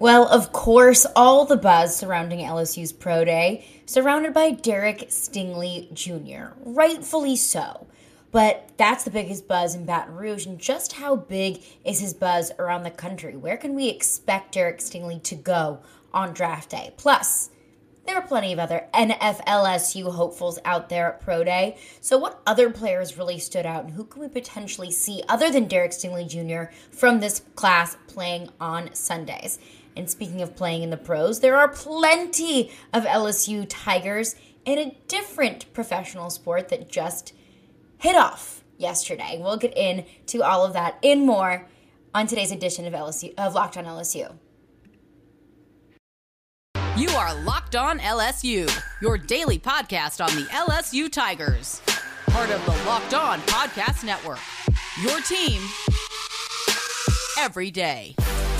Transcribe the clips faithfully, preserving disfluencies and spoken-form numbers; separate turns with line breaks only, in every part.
Well, of course, all the buzz surrounding L S U's Pro Day, surrounded by Derek Stingley Junior Rightfully so. But that's the biggest buzz in Baton Rouge, and just how big is his buzz around the country? Where can we expect Derek Stingley to go on draft day? Plus, there are plenty of other N F L S U hopefuls out there at Pro Day. So what other players really stood out, and who can we potentially see other than Derek Stingley Junior from this class playing on Sundays? And speaking of playing in the pros, there are plenty of L S U Tigers in a different professional sport that just hit off yesterday. We'll get into all of that and more on today's edition of L S U of Locked On L S U.
You are Locked On L S U, your daily podcast on the L S U Tigers. Part of the Locked On Podcast Network. Your team every day.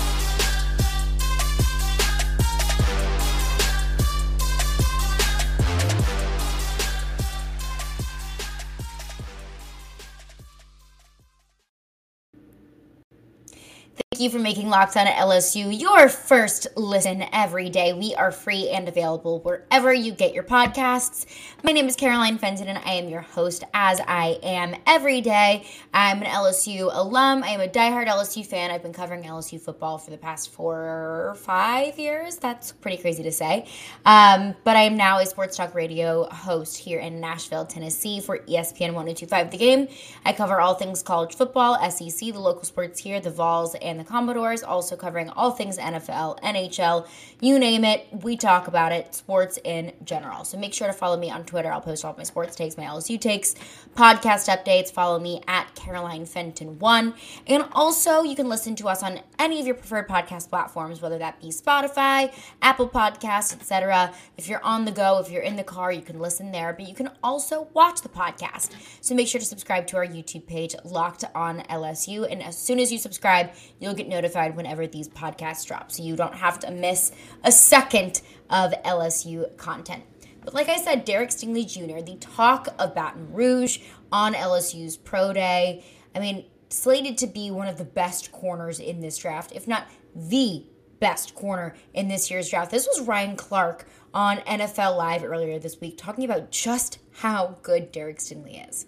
Thank you for making Locked On L S U your first listen every day. We are free and available wherever you get your podcasts. My name is Caroline Fenton, and I am your host, as I am every day. I'm an L S U alum. I am a diehard L S U fan. I've been covering L S U football for the past four or five years. That's pretty crazy to say. Um, but I am now a sports talk radio host here in Nashville, Tennessee for E S P N one oh two point five The Game. I cover all things college football, S E C, the local sports here, the Vols, and the Commodores, also covering all things N F L, N H L, you name it, we talk about it, sports in general. So make sure to follow me on Twitter. I'll post all of my sports takes, my L S U takes, podcast updates. Follow me at Caroline Fenton one. And also, you can listen to us on any of your preferred podcast platforms, whether that be Spotify, Apple Podcasts, et cetera. If you're on the go, if you're in the car, you can listen there, but you can also watch the podcast. So make sure to subscribe to our YouTube page, Locked On L S U. And as soon as you subscribe, you'll get notified whenever these podcasts drop, so you don't have to miss a second of L S U content. But like I said, Derek Stingley Junior, the talk of Baton Rouge on L S U's Pro Day. I mean, slated to be one of the best corners in this draft, if not the best corner in this year's draft. This was Ryan Clark on N F L Live earlier this week talking about just how good Derek Stingley is.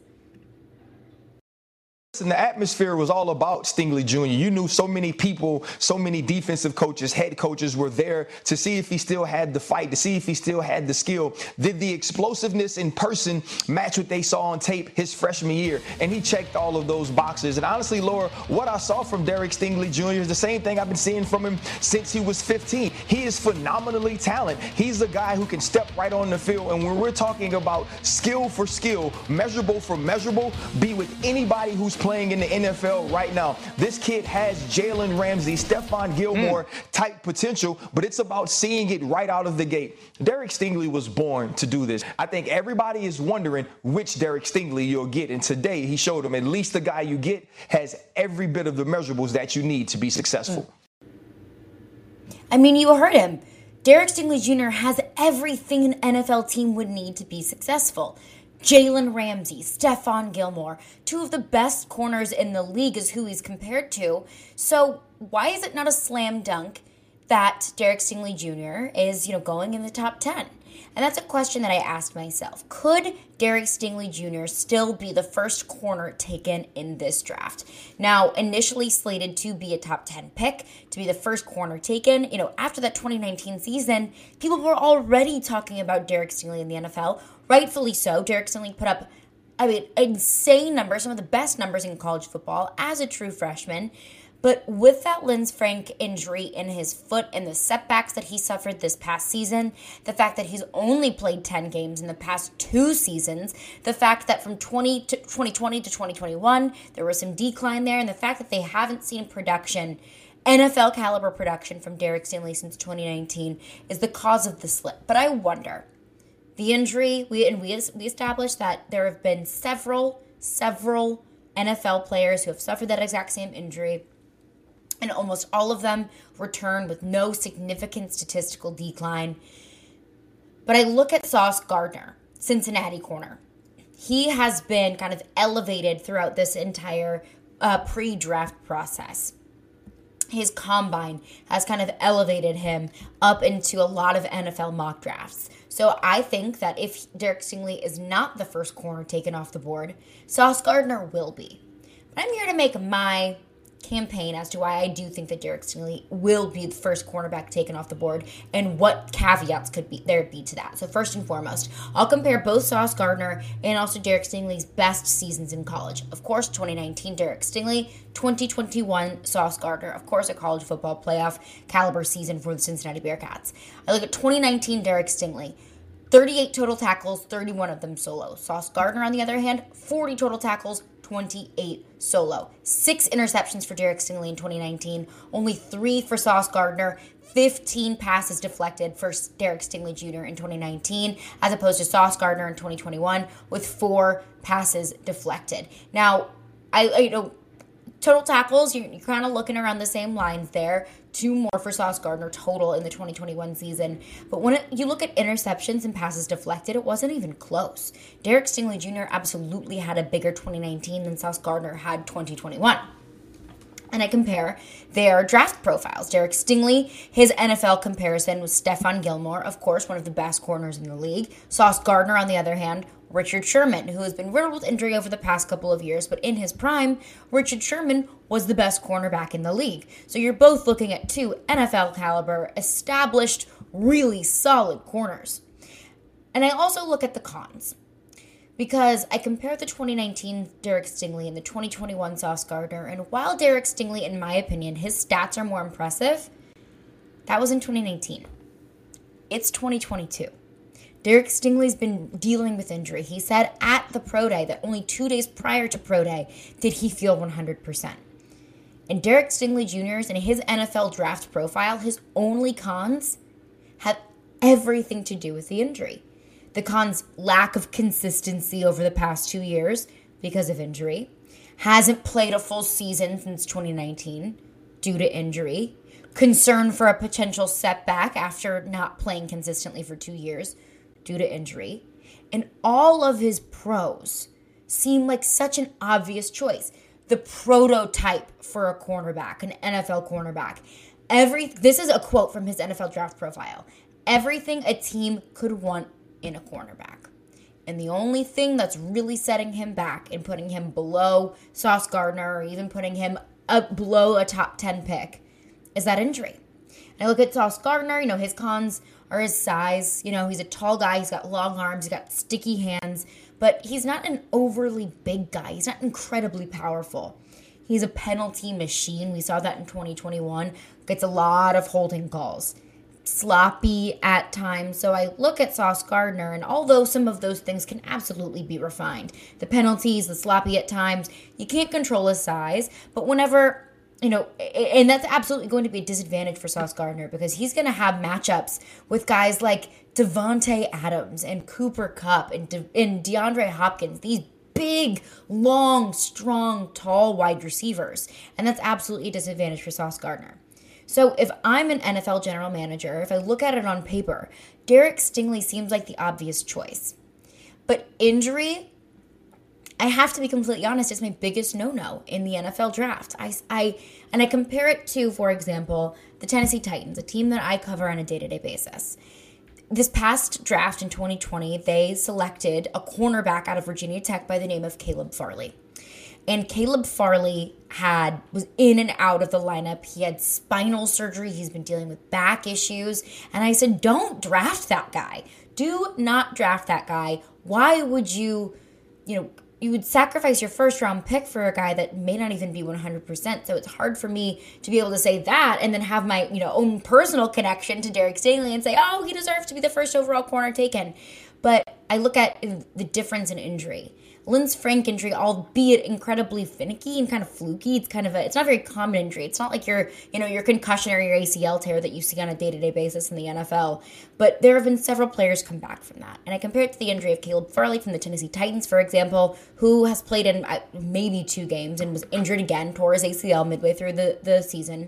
And the atmosphere was all about Stingley Junior You knew so many people, so many defensive coaches, head coaches were there to see if he still had the fight, to see if he still had the skill. Did the explosiveness in person match what they saw on tape his freshman year? And he checked all of those boxes. And honestly, Laura, what I saw from Derek Stingley Junior is the same thing I've been seeing from him since he was fifteen. He is phenomenally talented. He's a guy who can step right on the field. And when we're talking about skill for skill, measurable for measurable, be with anybody who's playing in the N F L right now. This kid has Jalen Ramsey, Stephon Gilmore mm. type potential, but it's about seeing it right out of the gate. Derek Stingley was born to do this. I think everybody is wondering which Derek Stingley you'll get, and today he showed them at least the guy you get has every bit of the measurables that you need to be successful.
I mean, you heard him. Derek Stingley Junior has everything an N F L team would need to be successful. Jalen Ramsey, Stephon Gilmore, two of the best corners in the league is who he's compared to. So why is it not a slam dunk that Derek Stingley Junior is, you know, going in the top ten? And that's a question that I asked myself. Could Derek Stingley Junior still be the first corner taken in this draft? Now, initially slated to be a top ten pick, to be the first corner taken, you know, after that twenty nineteen season, people were already talking about Derek Stingley in the N F L. Rightfully so. Derek Stingley put up, I mean, insane numbers, some of the best numbers in college football as a true freshman. But with that Lisfranc injury in his foot and the setbacks that he suffered this past season, the fact that he's only played ten games in the past two seasons, the fact that from twenty to twenty twenty to twenty twenty-one, there was some decline there, and the fact that they haven't seen production, N F L caliber production from Derek Stingley since twenty nineteen is the cause of the slip. But I wonder, the injury, we and we we established that there have been several, several N F L players who have suffered that exact same injury, and almost all of them return with no significant statistical decline. But I look at Sauce Gardner, Cincinnati corner. He has been kind of elevated throughout this entire uh, pre-draft process. his combine has kind of elevated him up into a lot of N F L mock drafts. So I think that if Derek Stingley is not the first corner taken off the board, Sauce Gardner will be. But I'm here to make my campaign as to why I do think that Derek Stingley will be the first cornerback taken off the board and what caveats could be there be to that. So first and foremost, I'll compare both Sauce Gardner and also Derek Stingley's best seasons in college. Of course, twenty nineteen Derek Stingley, twenty twenty-one Sauce Gardner. Of course, a college football playoff caliber season for the Cincinnati Bearcats. I look at twenty nineteen Derek Stingley. thirty-eight total tackles, thirty-one of them solo. Sauce Gardner, on the other hand, forty total tackles, twenty-eight solo. Six interceptions for Derek Stingley in twenty nineteen, only three for Sauce Gardner, fifteen passes deflected for Derek Stingley Junior in twenty nineteen, as opposed to Sauce Gardner in twenty twenty-one with four passes deflected. Now, I, I you know, total tackles, you're, you're kind of looking around the same lines there. Two more for Sauce Gardner total in the twenty twenty-one season. But when it, you look at interceptions and passes deflected, it wasn't even close. Derek Stingley Junior absolutely had a bigger twenty nineteen than Sauce Gardner had twenty twenty-one. And I compare their draft profiles. Derek Stingley, his N F L comparison was Stephon Gilmore, of course, one of the best corners in the league. Sauce Gardner, on the other hand, Richard Sherman, who has been riddled with injury over the past couple of years, but in his prime, Richard Sherman was the best cornerback in the league. So you're both looking at two N F L caliber, established, really solid corners. And I also look at the cons, because I compare the twenty nineteen Derek Stingley and the twenty twenty-one Sauce Gardner, and while Derek Stingley, in my opinion, his stats are more impressive, that was in twenty nineteen. It's twenty twenty-two. Derek Stingley's been dealing with injury. He said at the Pro Day that only two days prior to Pro Day did he feel one hundred percent. And Derek Stingley Junior's and his N F L draft profile, his only cons have everything to do with the injury. The cons: lack of consistency over the past two years because of injury. Hasn't played a full season since twenty nineteen due to injury. Concern for a potential setback after not playing consistently for two years due to injury. And all of his pros seem like such an obvious choice. The prototype for a cornerback, an N F L cornerback. Every This is a quote from his N F L draft profile. Everything a team could want in a cornerback. And the only thing that's really setting him back and putting him below Sauce Gardner, or even putting him up below a top ten pick, is that injury. And I look at Sauce Gardner, you know, his cons are his size. You know, he's a tall guy, he's got long arms, he's got sticky hands, but he's not an overly big guy. He's not incredibly powerful. He's a penalty machine. We saw that in twenty twenty-one. Gets a lot of holding calls. Sloppy at times. So I look at Sauce Gardner, and although some of those things can absolutely be refined, the penalties, the sloppy at times, you can't control his size, but whenever, you know, and that's absolutely going to be a disadvantage for Sauce Gardner, because he's going to have matchups with guys like Devontae Adams and Cooper Kupp and, De- and DeAndre Hopkins, these big, long, strong, tall wide receivers, and that's absolutely a disadvantage for Sauce Gardner. So if I'm an N F L general manager, if I look at it on paper, Derek Stingley seems like the obvious choice. But injury, I have to be completely honest, is my biggest no-no in the N F L draft. I, I, and I compare it to, for example, the Tennessee Titans, a team that I cover on a day-to-day basis. This past draft in twenty twenty, they selected a cornerback out of Virginia Tech by the name of Caleb Farley. And Caleb Farley had was in and out of the lineup. He had spinal surgery. He's been dealing with back issues. And I said, don't draft that guy. Do not draft that guy. Why would you, you know, you would sacrifice your first round pick for a guy that may not even be one hundred percent. So it's hard for me to be able to say that and then have my, you know, own personal connection to Derek Stingley and say, oh, he deserves to be the first overall corner taken. But I look at the difference in injury. Linz Frank injury, albeit incredibly finicky and kind of fluky, it's kind of a, it's not a very common injury. It's not like your, you know, your concussion or your A C L tear that you see on a day-to-day basis in the N F L. But there have been several players come back from that. And I compare it to the injury of Caleb Farley from the Tennessee Titans, for example, who has played in maybe two games and was injured again, tore his A C L midway through the, the season.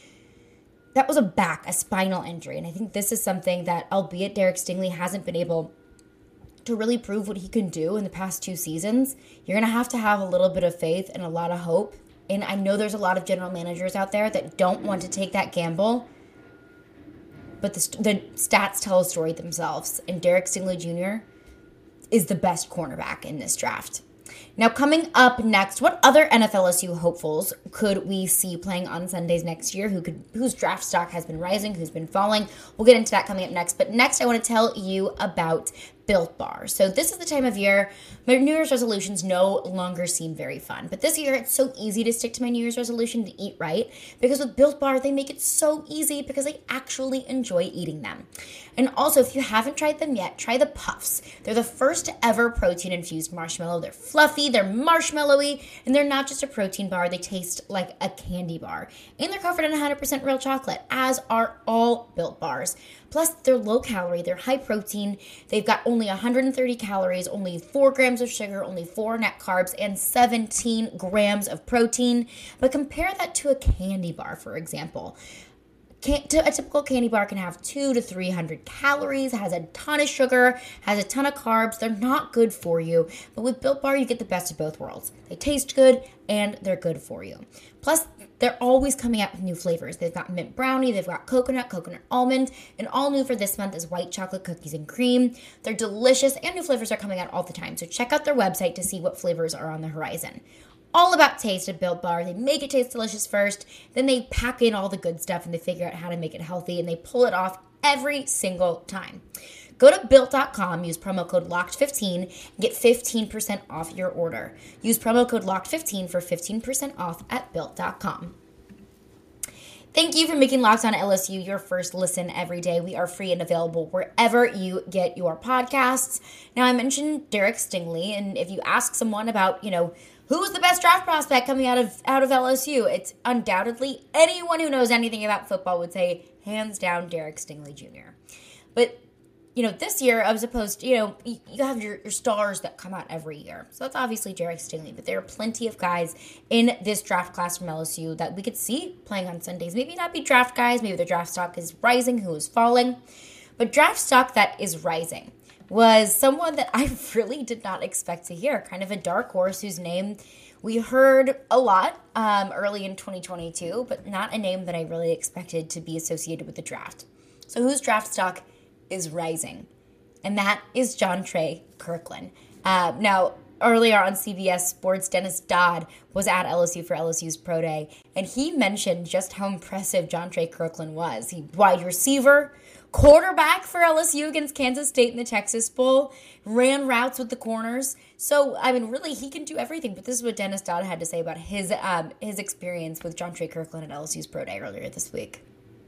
That was a back, a spinal injury. And I think this is something that, albeit Derek Stingley hasn't been able to really prove what he can do in the past two seasons, you're going to have to have a little bit of faith and a lot of hope And I know there's a lot of general managers out there that don't want to take that gamble, but the, the stats tell a story themselves. And Derek Stingley Junior is the best cornerback in this draft. Now, coming up next, what other N F L S U hopefuls could we see playing on Sundays next year? Who could, whose draft stock has been rising, who's been falling? We'll get into that coming up next. But next, I want to tell you about Built Bar. So this is the time of year my New Year's resolutions no longer seem very fun. But this year, it's so easy to stick to my New Year's resolution to eat right, because with Built Bar, they make it so easy because I actually enjoy eating them. And also, if you haven't tried them yet, try the Puffs. They're the first ever protein-infused marshmallow. They're fluffy, they're marshmallowy, and they're not just a protein bar. They taste like a candy bar. And they're covered in one hundred percent real chocolate, as are all Built Bars. Plus, they're low calorie, they're high protein, they've got only one hundred thirty calories, only four grams of sugar, only four net carbs, and seventeen grams of protein. But compare that to a candy bar, for example. Can, a typical candy bar can have two to three hundred calories, has a ton of sugar, has a ton of carbs. They're not good for you. But with Built Bar, you get the best of both worlds. They taste good and they're good for you. Plus, they're always coming out with new flavors. They've got mint brownie, they've got coconut, coconut almond, and all new for this month is white chocolate cookies and cream. They're delicious, and new flavors are coming out all the time. So check out their website to see what flavors are on the horizon. All about taste at Built Bar. They make it taste delicious first, then they pack in all the good stuff and they figure out how to make it healthy, and they pull it off every single time. Go to built dot com, use promo code locked fifteen, and get fifteen percent off your order. Use promo code locked fifteen for fifteen percent off at built dot com. Thank you for making Locked On L S U your first listen every day. We are free and available wherever you get your podcasts. Now, I mentioned Derek Stingley, and if you ask someone about, you know, who's the best draft prospect coming out of out of L S U, it's undoubtedly anyone who knows anything about football would say, hands down, Derek Stingley Junior But you know, this year, as opposed to, you know, you have your, your stars that come out every year. So that's obviously Derek Stingley. But there are plenty of guys in this draft class from L S U that we could see playing on Sundays. Maybe not be draft guys. Maybe their draft stock is rising, who is falling. But draft stock that is rising was someone that I really did not expect to hear. Kind of a dark horse whose name we heard a lot um, early in twenty twenty-two, but not a name that I really expected to be associated with the draft. So whose draft stock is rising? And that is Jontre Kirkland. Uh, now, earlier on C B S Sports, Dennis Dodd was at L S U for L S U's Pro Day, and he mentioned just how impressive Jontre Kirkland was. He wide receiver, quarterback for L S U against Kansas State in the Texas Bowl, ran routes with the corners. So, I mean, really, he can do everything. But this is what Dennis Dodd had to say about his um, his experience with Jontre Kirkland at L S U's Pro Day earlier this week.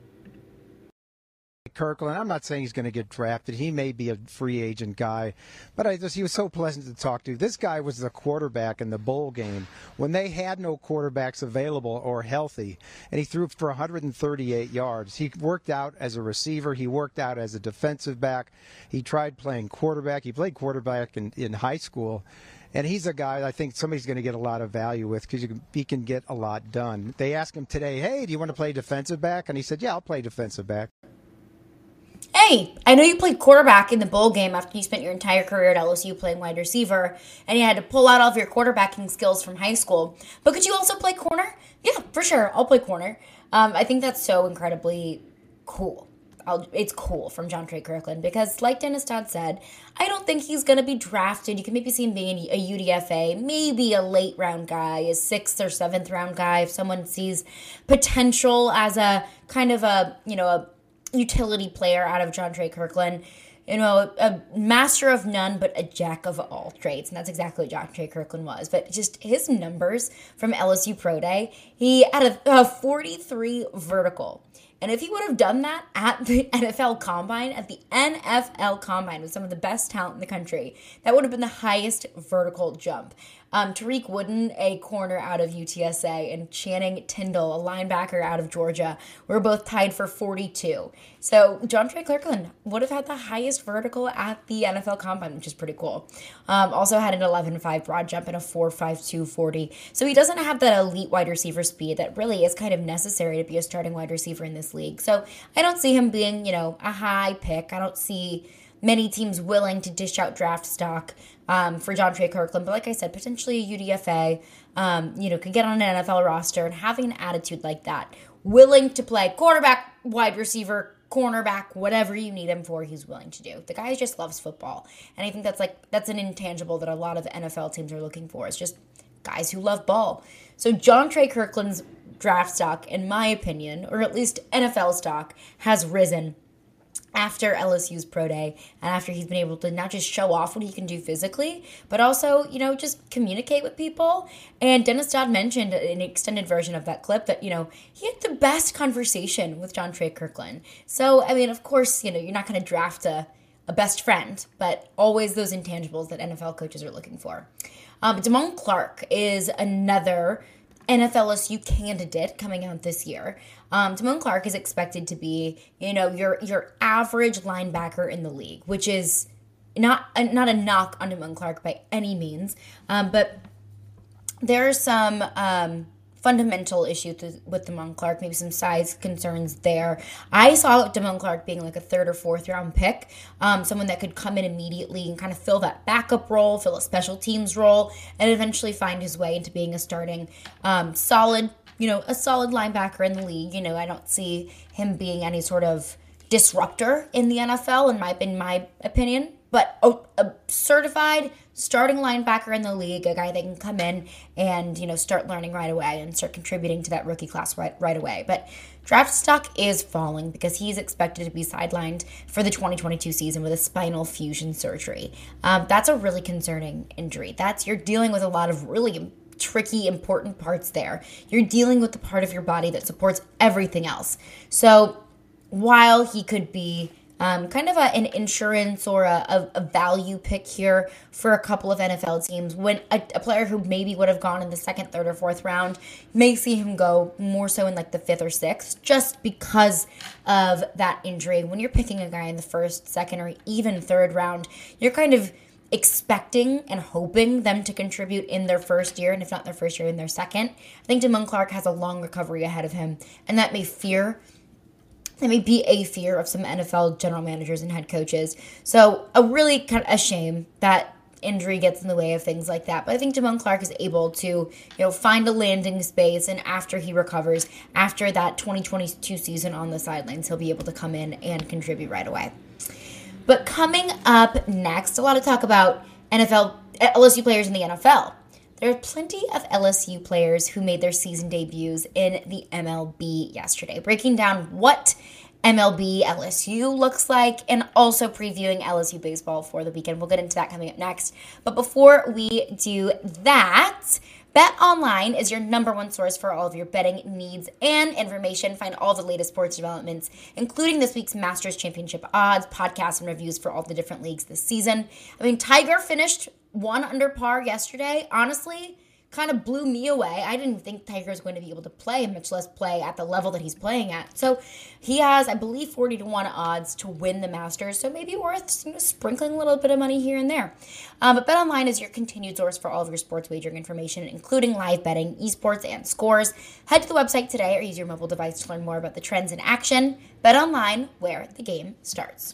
Kirkland, I'm not saying he's going to get drafted. He may be a free agent guy, but I just he was so pleasant to talk to. This guy was the quarterback in the bowl game when they had no quarterbacks available or healthy, and he threw for one hundred thirty-eight yards. He worked out as a receiver. He worked out as a defensive back. He tried playing quarterback. He played quarterback in, in high school. And he's a guy I think somebody's going to get a lot of value with because he can get a lot done. They asked him today, hey, do you want to play defensive back? And he said, yeah, I'll play defensive back.
Hey, I know you played quarterback in the bowl game after you spent your entire career at L S U playing wide receiver, and you had to pull out all of your quarterbacking skills from high school. But could you also play corner? Yeah, for sure. I'll play corner. Um, I think that's so incredibly cool. I'll, it's cool from Jontre Kirkland because, like Dennis Dodd said, I don't think he's going to be drafted. You can maybe see him being a U D F A, maybe a late round guy, a sixth or seventh round guy if someone sees potential as a kind of a, you know, a utility player out of Jontre Kirkland. You know, a, a master of none, but a jack of all trades. And that's exactly what Jontre Kirkland was. But just his numbers from L S U Pro Day, he had a, a forty-three vertical. And if he would have done that at the N F L Combine, at the N F L Combine with some of the best talent in the country, that would have been the highest vertical jump. Um, Tariq Wooden, a corner out of U T S A, and Channing Tindall, a linebacker out of Georgia, were both tied for forty-two. So Jontre Kirkland would have had the highest vertical at the N F L Combine, which is pretty cool. Um, also had an eleven five broad jump and a four five two forty. So he doesn't have that elite wide receiver speed that really is kind of necessary to be a starting wide receiver in this league. So I don't see him being, you know, a high pick. I don't see many teams willing to dish out draft stock um, for Jontre Kirkland. But like I said, potentially a U D F A, um, you know, could get on an N F L roster, and having an attitude like that, willing to play quarterback, wide receiver, cornerback, whatever you need him for, he's willing to do. The guy just loves football. And I think that's like that's an intangible that a lot of N F L teams are looking for. It's just guys who love ball. So Jontre Kirkland's draft stock, in my opinion, or at least N F L stock, has risen after L S U's pro day and after he's been able to not just show off what he can do physically, but also, you know, just communicate with people. And Dennis Dodd mentioned an extended version of that clip that, you know, he had the best conversation with Jontre Kirkland. So, I mean, of course, you know, you're not going to draft a, a best friend, but always those intangibles that N F L coaches are looking for. Um, Damone Clark is another N F L S U candidate coming out this year. Um, Damone Clark is expected to be, you know, your your average linebacker in the league, which is not a, not a knock on Damone Clark by any means, um, but there are some um, fundamental issues with, with Damone Clark, maybe some size concerns there. I saw Damone Clark being like a third or fourth round pick, um, someone that could come in immediately and kind of fill that backup role, fill a special teams role, and eventually find his way into being a starting um, solid, you know, a solid linebacker in the league. You know, I don't see him being any sort of disruptor in the N F L, in my in my opinion, but a, a certified starting linebacker in the league, a guy that can come in and, you know, start learning right away and start contributing to that rookie class right, right away. But draft stock is falling because he's expected to be sidelined for the twenty twenty-two season with a spinal fusion surgery. Um, that's a really concerning injury. That's, you're dealing with a lot of really tricky, important parts there. You're dealing with the part of your body that supports everything else. So while he could be Um, kind of a, an insurance or a, a, a value pick here for a couple of N F L teams, when a, a player who maybe would have gone in the second, third, or fourth round may see him go more so in like the fifth or sixth, just because of that injury. When you're picking a guy in the first, second, or even third round, you're kind of expecting and hoping them to contribute in their first year, and if not their first year, in their second. I think Damone Clark has a long recovery ahead of him, and that may fear That may be a fear of some N F L general managers and head coaches. So a really kind of a shame that injury gets in the way of things like that. But I think Damone Clark is able to, you know, find a landing space, and after he recovers, after that twenty twenty-two season on the sidelines, he'll be able to come in and contribute right away. But coming up next, a lot of talk about N F L L S U players in the N F L. There are plenty of L S U players who made their season debuts in the M L B yesterday, breaking down what M L B L S U looks like and also previewing L S U baseball for the weekend. We'll get into that coming up next. But before we do that, BetOnline is your number one source for all of your betting needs and information. Find all the latest sports developments, including this week's Masters Championship odds, podcasts, and reviews for all the different leagues this season. I mean, Tiger finished one under par yesterday. Honestly, kind of blew me away. I didn't think Tiger was going to be able to play, much less play at the level that he's playing at. So he has, I believe, forty to one odds to win the Masters. So maybe worth, you know, sprinkling a little bit of money here and there. Um, but BetOnline is your continued source for all of your sports wagering information, including live betting, esports, and scores. Head to the website today or use your mobile device to learn more about the trends in action. BetOnline, where the game starts.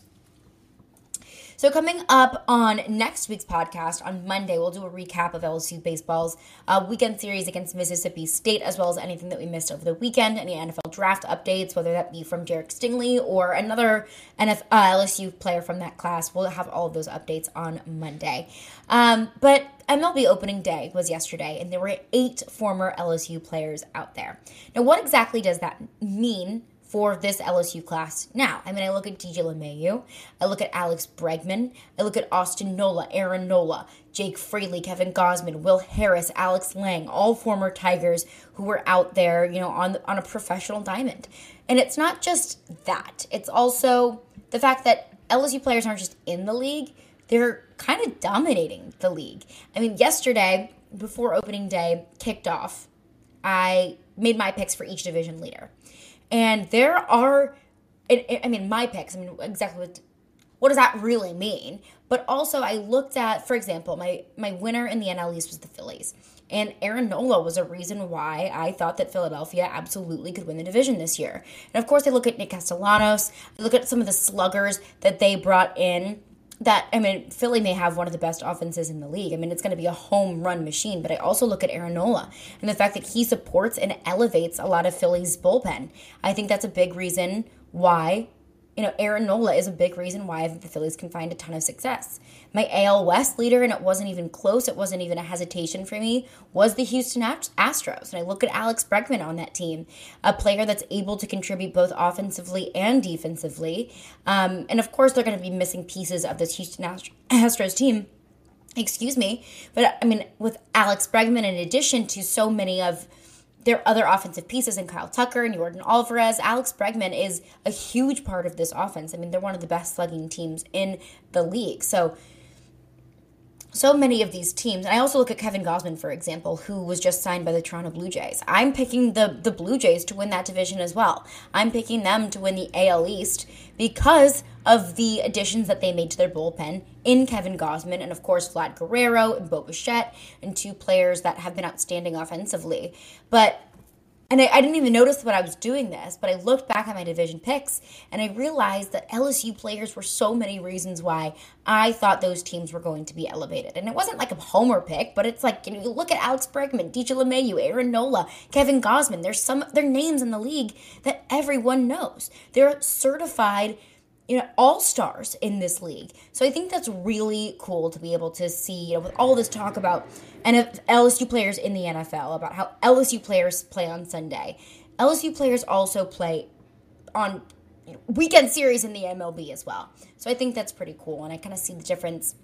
So coming up on next week's podcast, on Monday, we'll do a recap of L S U baseball's uh, weekend series against Mississippi State, as well as anything that we missed over the weekend, any N F L draft updates, whether that be from Derek Stingley or another N F L, uh, L S U player from that class. We'll have all of those updates on Monday. Um, but M L B opening day was yesterday, and there were eight former L S U players out there. Now, what exactly does that mean for this L S U class now? I mean, I look at D J LeMahieu, I look at Alex Bregman, I look at Austin Nola, Aaron Nola, Jake Fraley, Kevin Gausman, Will Harris, Alex Lang, all former Tigers who were out there, you know, on on a professional diamond. And it's not just that. It's also the fact that L S U players aren't just in the league, they're kind of dominating the league. I mean, yesterday, before opening day kicked off, I made my picks for each division leader. And there are, I mean, my picks, I mean, exactly what, what does that really mean? But also I looked at, for example, my, my winner in the N L East was the Phillies. And Aaron Nola was a reason why I thought that Philadelphia absolutely could win the division this year. And of course, I look at Nick Castellanos, I look at some of the sluggers that they brought in that, I mean, Philly may have one of the best offenses in the league. I mean, it's going to be a home run machine, but I also look at Aaron Nola and the fact that he supports and elevates a lot of Philly's bullpen. I think that's a big reason why, you know, Aaron Nola is a big reason why I think the Phillies can find a ton of success. My A L West leader, and it wasn't even close, it wasn't even a hesitation for me, was the Houston Astros. And I look at Alex Bregman on that team, a player that's able to contribute both offensively and defensively. Um, and of course, they're going to be missing pieces of this Houston Astros team. Excuse me. But I mean, with Alex Bregman, in addition to so many of their other offensive pieces in Kyle Tucker and Jordan Alvarez, Alex Bregman is a huge part of this offense. I mean, they're one of the best slugging teams in the league. So, so many of these teams, and I also look at Kevin Gausman, for example, who was just signed by the Toronto Blue Jays. I'm picking the, the Blue Jays to win that division as well. I'm picking them to win the A L East because of the additions that they made to their bullpen in Kevin Gausman and, of course, Vlad Guerrero and Bo Bichette, and two players that have been outstanding offensively. But, and I, I didn't even notice when I was doing this, but I looked back at my division picks, and I realized that L S U players were so many reasons why I thought those teams were going to be elevated. And it wasn't like a homer pick, but it's like, you know, you look at Alex Bregman, D J LeMahieu, Aaron Nola, Kevin Gausman. There's some, their names in the league that everyone knows. They're certified, you know, all-stars in this league. So I think that's really cool to be able to see, you know, with all this talk about L S U players in the N F L, about how L S U players play on Sunday. L S U players also play on weekend series in the M L B as well. So I think that's pretty cool, and I kind of see the difference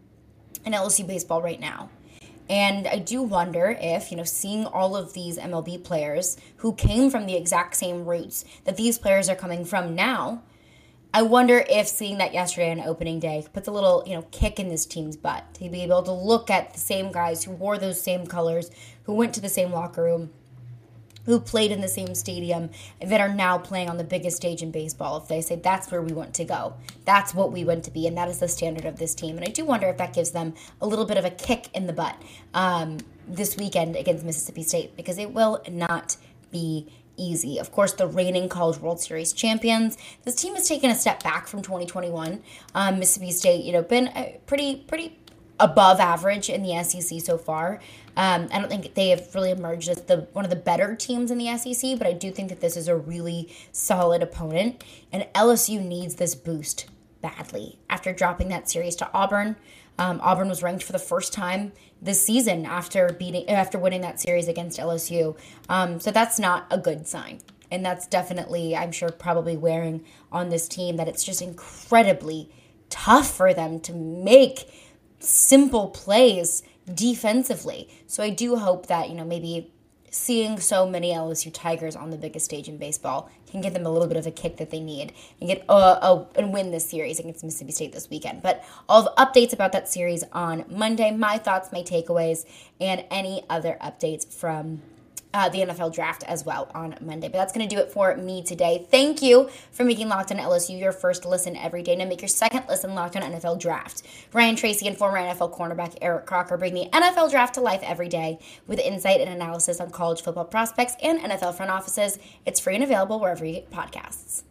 in L S U baseball right now. And I do wonder if, you know, seeing all of these M L B players who came from the exact same roots that these players are coming from now, I wonder if seeing that yesterday on opening day puts a little, you know, kick in this team's butt to be able to look at the same guys who wore those same colors, who went to the same locker room, who played in the same stadium, and that are now playing on the biggest stage in baseball. If they say that's where we want to go, that's what we want to be, and that is the standard of this team. And I do wonder if that gives them a little bit of a kick in the butt um, this weekend against Mississippi State, because it will not be easy. Of course, the reigning College World Series champions. This team has taken a step back from twenty twenty-one. Um, Mississippi State, you know, been uh, pretty, pretty above average in the S E C so far. Um, I don't think they have really emerged as the one of the better teams in the S E C, but I do think that this is a really solid opponent, and L S U needs this boost badly after dropping that series to Auburn. Um, Auburn was ranked for the first time this season after beating after winning that series against L S U. Um, so that's not a good sign. And that's definitely, I'm sure, probably wearing on this team that it's just incredibly tough for them to make simple plays defensively. So I do hope that, you know, maybe seeing so many L S U Tigers on the biggest stage in baseball can give them a little bit of a kick that they need and get uh, uh, and win this series against Mississippi State this weekend. But all the updates about that series on Monday, my thoughts, my takeaways, and any other updates from Uh, the N F L draft as well on Monday. But that's going to do it for me today. Thank you for making Locked On L S U your first listen every day. Now make your second listen Locked On N F L Draft. Ryan Tracy and former N F L cornerback Eric Crocker bring the N F L draft to life every day with insight and analysis on college football prospects and N F L front offices. It's free and available wherever you get podcasts.